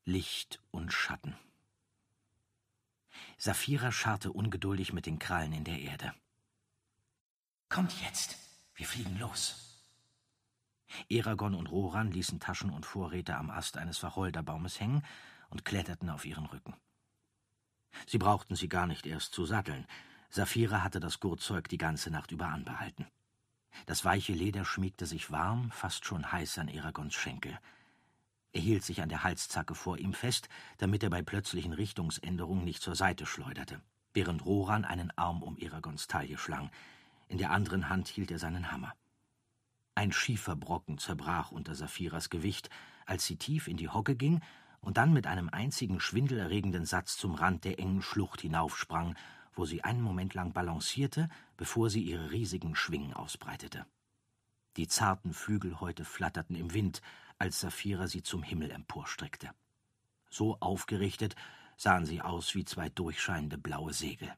Licht und Schatten. Saphira scharrte ungeduldig mit den Krallen in der Erde. »Kommt jetzt, wir fliegen los!« Eragon und Roran ließen Taschen und Vorräte am Ast eines Wacholderbaumes hängen und kletterten auf ihren Rücken. Sie brauchten sie gar nicht erst zu satteln. Saphira hatte das Gurtzeug die ganze Nacht über anbehalten. Das weiche Leder schmiegte sich warm, fast schon heiß an Eragons Schenkel. Er hielt sich an der Halszacke vor ihm fest, damit er bei plötzlichen Richtungsänderungen nicht zur Seite schleuderte, während Roran einen Arm um Eragons Taille schlang. In der anderen Hand hielt er seinen Hammer. Ein Schieferbrocken zerbrach unter Saphiras Gewicht, als sie tief in die Hocke ging und dann mit einem einzigen schwindelerregenden Satz zum Rand der engen Schlucht hinaufsprang, wo sie einen Moment lang balancierte, bevor sie ihre riesigen Schwingen ausbreitete. Die zarten Flügelhäute flatterten im Wind, als Saphira sie zum Himmel emporstreckte. So aufgerichtet sahen sie aus wie zwei durchscheinende blaue Segel.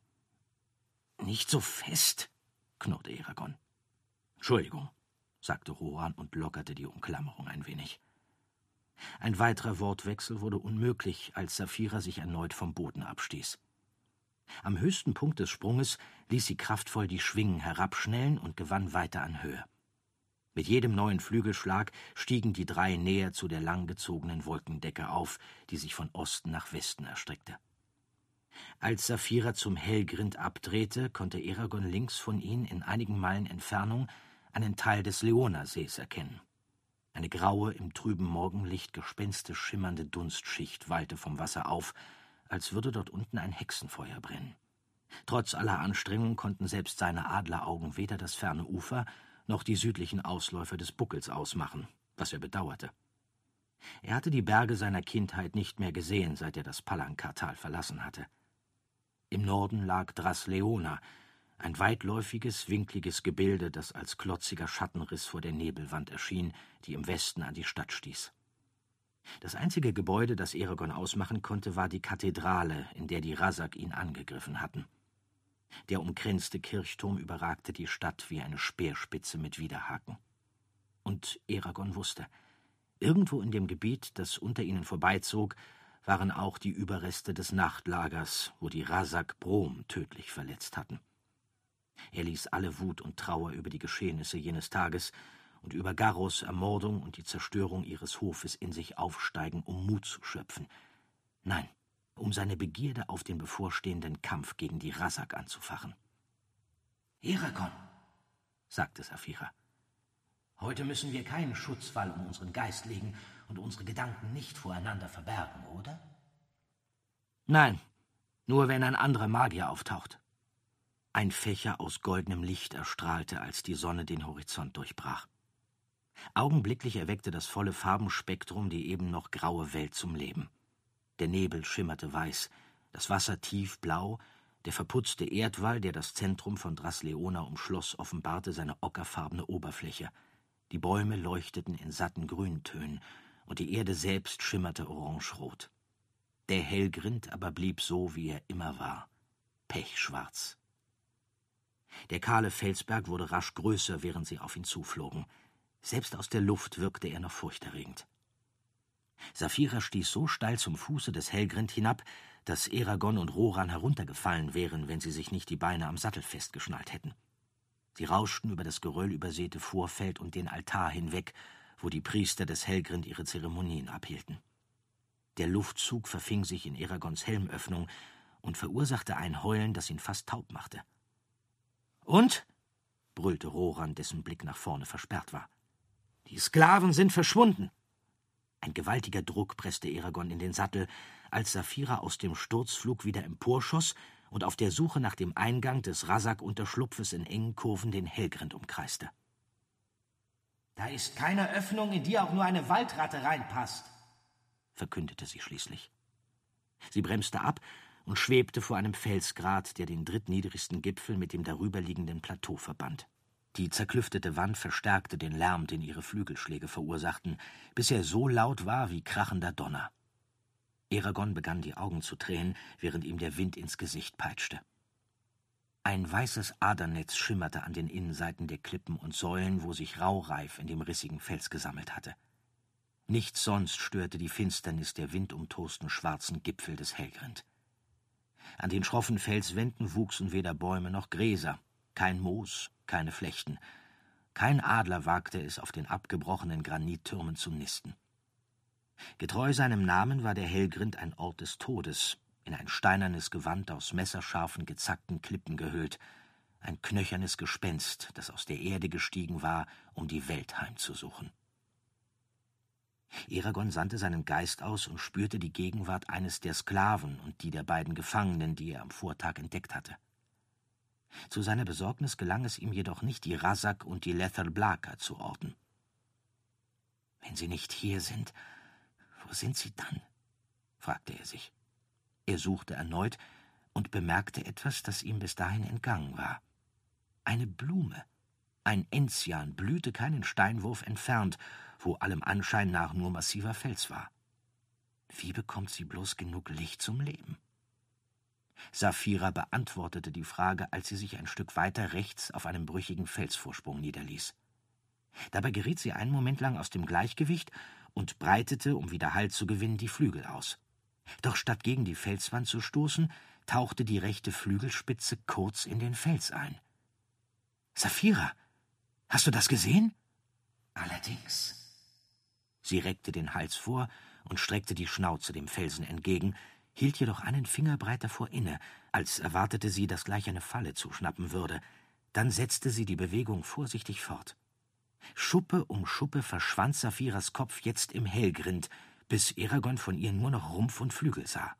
»Nicht so fest«, knurrte Eragon. »Entschuldigung«, sagte Roran und lockerte die Umklammerung ein wenig. Ein weiterer Wortwechsel wurde unmöglich, als Saphira sich erneut vom Boden abstieß. Am höchsten Punkt des Sprunges ließ sie kraftvoll die Schwingen herabschnellen und gewann weiter an Höhe. Mit jedem neuen Flügelschlag stiegen die drei näher zu der langgezogenen Wolkendecke auf, die sich von Osten nach Westen erstreckte. Als Saphira zum Helgrind abdrehte, konnte Eragon links von ihnen in einigen Meilen Entfernung einen Teil des Leonasees erkennen. Eine graue, im trüben Morgenlicht gespenstisch schimmernde Dunstschicht wallte vom Wasser auf, als würde dort unten ein Hexenfeuer brennen. Trotz aller Anstrengung konnten selbst seine Adleraugen weder das ferne Ufer noch die südlichen Ausläufer des Buckels ausmachen, was er bedauerte. Er hatte die Berge seiner Kindheit nicht mehr gesehen, seit er das Palankartal verlassen hatte. Im Norden lag Dras Leona, ein weitläufiges, winkliges Gebilde, das als klotziger Schattenriss vor der Nebelwand erschien, die im Westen an die Stadt stieß. Das einzige Gebäude, das Eragon ausmachen konnte, war die Kathedrale, in der die Razak ihn angegriffen hatten. Der umkränzte Kirchturm überragte die Stadt wie eine Speerspitze mit Widerhaken. Und Eragon wusste, irgendwo in dem Gebiet, das unter ihnen vorbeizog, waren auch die Überreste des Nachtlagers, wo die Razak Brom tödlich verletzt hatten. Er ließ alle Wut und Trauer über die Geschehnisse jenes Tages und über Garros Ermordung und die Zerstörung ihres Hofes in sich aufsteigen, um Mut zu schöpfen. Nein, um seine Begierde auf den bevorstehenden Kampf gegen die Razak anzufachen. »Eragon«, sagte Saphira, »heute müssen wir keinen Schutzwall um unseren Geist legen und unsere Gedanken nicht voreinander verbergen, oder?« »Nein, nur wenn ein anderer Magier auftaucht.« Ein Fächer aus goldenem Licht erstrahlte, als die Sonne den Horizont durchbrach. Augenblicklich erweckte das volle Farbenspektrum die eben noch graue Welt zum Leben. Der Nebel schimmerte weiß, das Wasser tiefblau, der verputzte Erdwall, der das Zentrum von Dras Leona umschloss, offenbarte seine ockerfarbene Oberfläche. Die Bäume leuchteten in satten Grüntönen, und die Erde selbst schimmerte orangerot. Der Helgrind aber blieb so, wie er immer war, pechschwarz. Der kahle Felsberg wurde rasch größer, während sie auf ihn zuflogen. Selbst aus der Luft wirkte er noch furchterregend. Saphira stieß so steil zum Fuße des Helgrind hinab, dass Eragon und Roran heruntergefallen wären, wenn sie sich nicht die Beine am Sattel festgeschnallt hätten. Sie rauschten über das geröllübersäte Vorfeld und den Altar hinweg, wo die Priester des Helgrind ihre Zeremonien abhielten. Der Luftzug verfing sich in Eragons Helmöffnung und verursachte ein Heulen, das ihn fast taub machte. »Und?« brüllte Roran, dessen Blick nach vorne versperrt war. »Die Sklaven sind verschwunden!« Ein gewaltiger Druck presste Eragon in den Sattel, als Saphira aus dem Sturzflug wieder emporschoss und auf der Suche nach dem Eingang des Razak-Unterschlupfes in engen Kurven den Helgrind umkreiste. »Da ist keine Öffnung, in die auch nur eine Waldratte reinpasst«, verkündete sie schließlich. Sie bremste ab und schwebte vor einem Felsgrat, der den drittniedrigsten Gipfel mit dem darüberliegenden Plateau verband. Die zerklüftete Wand verstärkte den Lärm, den ihre Flügelschläge verursachten, bis er so laut war wie krachender Donner. Eragon begann die Augen zu tränen, während ihm der Wind ins Gesicht peitschte. Ein weißes Adernetz schimmerte an den Innenseiten der Klippen und Säulen, wo sich Raureif in dem rissigen Fels gesammelt hatte. Nichts sonst störte die Finsternis der windumtosten schwarzen Gipfel des Helgrind. An den schroffen Felswänden wuchsen weder Bäume noch Gräser, kein Moos, keine Flechten. Kein Adler wagte es, auf den abgebrochenen Granittürmen zu nisten. Getreu seinem Namen war der Helgrind ein Ort des Todes, in ein steinernes Gewand aus messerscharfen, gezackten Klippen gehüllt, ein knöchernes Gespenst, das aus der Erde gestiegen war, um die Welt heimzusuchen. Eragon sandte seinen Geist aus und spürte die Gegenwart eines der Sklaven und die der beiden Gefangenen, die er am Vortag entdeckt hatte. Zu seiner Besorgnis gelang es ihm jedoch nicht, die Razak und die Lethal Blaka zu orten. »Wenn sie nicht hier sind, wo sind sie dann?« fragte er sich. Er suchte erneut und bemerkte etwas, das ihm bis dahin entgangen war. Eine Blume, ein Enzian, blühte keinen Steinwurf entfernt, wo allem Anschein nach nur massiver Fels war. Wie bekommt sie bloß genug Licht zum Leben? Saphira beantwortete die Frage, als sie sich ein Stück weiter rechts auf einem brüchigen Felsvorsprung niederließ. Dabei geriet sie einen Moment lang aus dem Gleichgewicht und breitete, um wieder Halt zu gewinnen, die Flügel aus. Doch statt gegen die Felswand zu stoßen, tauchte die rechte Flügelspitze kurz in den Fels ein. »Saphira, hast du das gesehen?« »Allerdings.« Sie reckte den Hals vor und streckte die Schnauze dem Felsen entgegen, hielt jedoch einen Fingerbreit davor inne, als erwartete sie, dass gleich eine Falle zuschnappen würde. Dann setzte sie die Bewegung vorsichtig fort. Schuppe um Schuppe verschwand Saphiras Kopf jetzt im Helgrind, bis Eragon von ihr nur noch Rumpf und Flügel sah.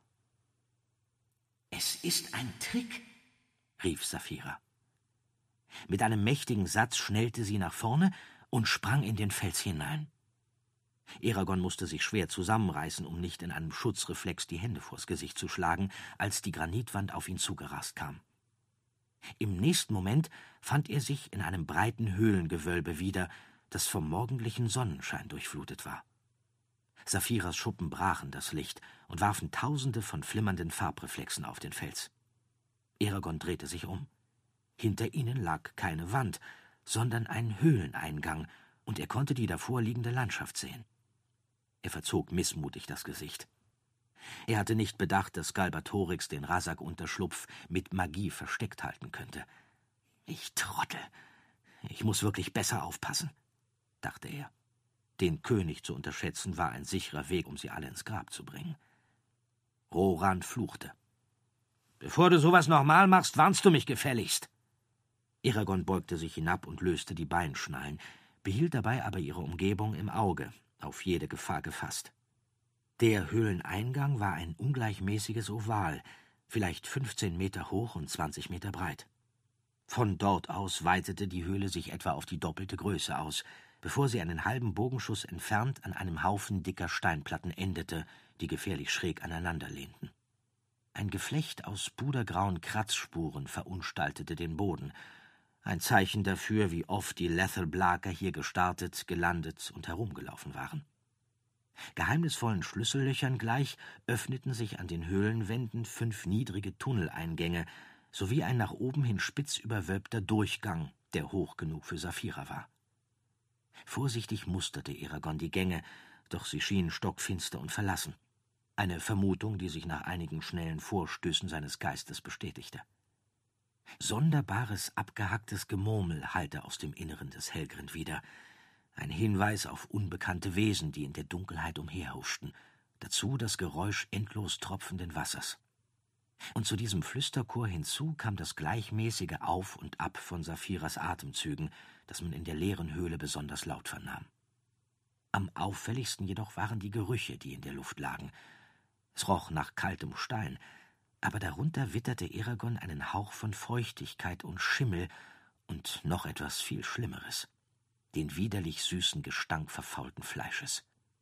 »Es ist ein Trick«, rief Saphira. Mit einem mächtigen Satz schnellte sie nach vorne und sprang in den Fels hinein. Eragon musste sich schwer zusammenreißen, um nicht in einem Schutzreflex die Hände vors Gesicht zu schlagen, als die Granitwand auf ihn zugerast kam. Im nächsten Moment fand er sich in einem breiten Höhlengewölbe wieder, das vom morgendlichen Sonnenschein durchflutet war. Saphiras Schuppen brachen das Licht und warfen Tausende von flimmernden Farbreflexen auf den Fels. Eragon drehte sich um. Hinter ihnen lag keine Wand, sondern ein Höhleneingang, und er konnte die davor liegende Landschaft sehen. Er verzog missmutig das Gesicht. Er hatte nicht bedacht, dass Galbatorix den Razak-Unterschlupf mit Magie versteckt halten könnte. »Ich Trottel! Ich muss wirklich besser aufpassen«, dachte er. Den König zu unterschätzen war ein sicherer Weg, um sie alle ins Grab zu bringen. Roran fluchte. »Bevor du sowas nochmal machst, warnst du mich gefälligst.« Eragon beugte sich hinab und löste die Beinschnallen, behielt dabei aber ihre Umgebung im Auge, auf jede Gefahr gefasst. Der Höhleneingang war ein ungleichmäßiges Oval, vielleicht 15 Meter hoch und 20 Meter breit. Von dort aus weitete die Höhle sich etwa auf die doppelte Größe aus, bevor sie einen halben Bogenschuss entfernt an einem Haufen dicker Steinplatten endete, die gefährlich schräg aneinander lehnten. Ein Geflecht aus pudergrauen Kratzspuren verunstaltete den Boden, ein Zeichen dafür, wie oft die Lethal Blaka hier gestartet, gelandet und herumgelaufen waren. Geheimnisvollen Schlüssellöchern gleich öffneten sich an den Höhlenwänden 5 niedrige Tunneleingänge sowie ein nach oben hin spitz überwölbter Durchgang, der hoch genug für Saphira war. Vorsichtig musterte Eragon die Gänge, doch sie schienen stockfinster und verlassen. Eine Vermutung, die sich nach einigen schnellen Vorstößen seines Geistes bestätigte. Sonderbares, abgehacktes Gemurmel hallte aus dem Inneren des Helgrind wieder. Ein Hinweis auf unbekannte Wesen, die in der Dunkelheit umherhuschten. Dazu das Geräusch endlos tropfenden Wassers. Und zu diesem Flüsterchor hinzu kam das gleichmäßige Auf und Ab von Saphiras Atemzügen, das man in der leeren Höhle besonders laut vernahm. Am auffälligsten jedoch waren die Gerüche, die in der Luft lagen. Es roch nach kaltem Stein, aber darunter witterte Eragon einen Hauch von Feuchtigkeit und Schimmel und noch etwas viel Schlimmeres, den widerlich süßen Gestank verfaulten Fleisches.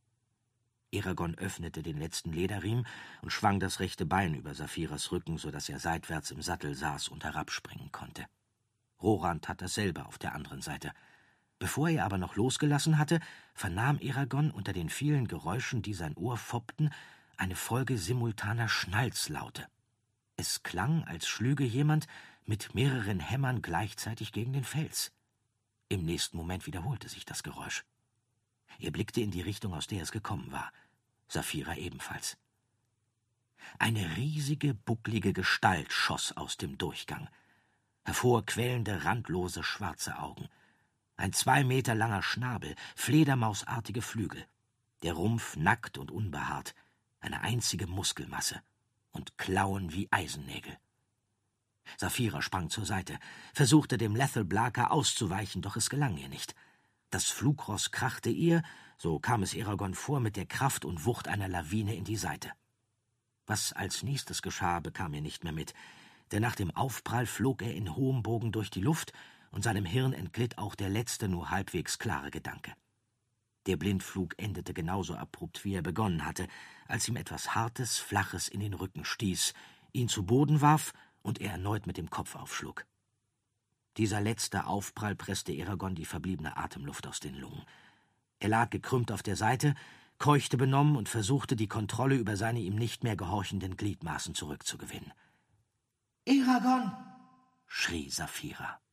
Eragon öffnete den letzten Lederriemen und schwang das rechte Bein über Saphiras Rücken, so dass er seitwärts im Sattel saß und herabspringen konnte. Roran tat dasselbe auf der anderen Seite. Bevor er aber noch losgelassen hatte, vernahm Eragon unter den vielen Geräuschen, die sein Ohr foppten, eine Folge simultaner Schnalzlaute. Es klang, als schlüge jemand mit mehreren Hämmern gleichzeitig gegen den Fels. Im nächsten Moment wiederholte sich das Geräusch. Er blickte in die Richtung, aus der es gekommen war. Saphira ebenfalls. Eine riesige, bucklige Gestalt schoss aus dem Durchgang. Hervor quellende, randlose, schwarze Augen. Ein 2 Meter langer Schnabel, fledermausartige Flügel. Der Rumpf nackt und unbehaart, eine einzige Muskelmasse und Klauen wie Eisennägel. Saphira sprang zur Seite, versuchte dem Lethal Blaka auszuweichen, doch es gelang ihr nicht. Das Flugross krachte ihr, so kam es Eragon vor, mit der Kraft und Wucht einer Lawine in die Seite. Was als nächstes geschah, bekam er nicht mehr mit, denn nach dem Aufprall flog er in hohem Bogen durch die Luft und seinem Hirn entglitt auch der letzte, nur halbwegs klare Gedanke. Der Blindflug endete genauso abrupt, wie er begonnen hatte, als ihm etwas Hartes, Flaches in den Rücken stieß, ihn zu Boden warf und er erneut mit dem Kopf aufschlug. Dieser letzte Aufprall presste Eragon die verbliebene Atemluft aus den Lungen. Er lag gekrümmt auf der Seite, keuchte benommen und versuchte, die Kontrolle über seine ihm nicht mehr gehorchenden Gliedmaßen zurückzugewinnen. »Eragon!« schrie Saphira.